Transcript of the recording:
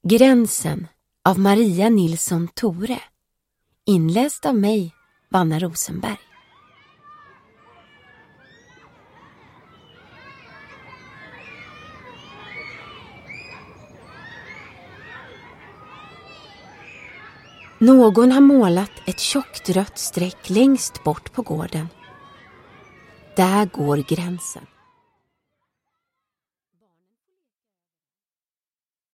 Gränsen av Maria Nilsson Tore. Inläst av mig, Vanna Rosenberg. Någon har målat ett tjockt rött streck längst bort på gården. Där går gränsen.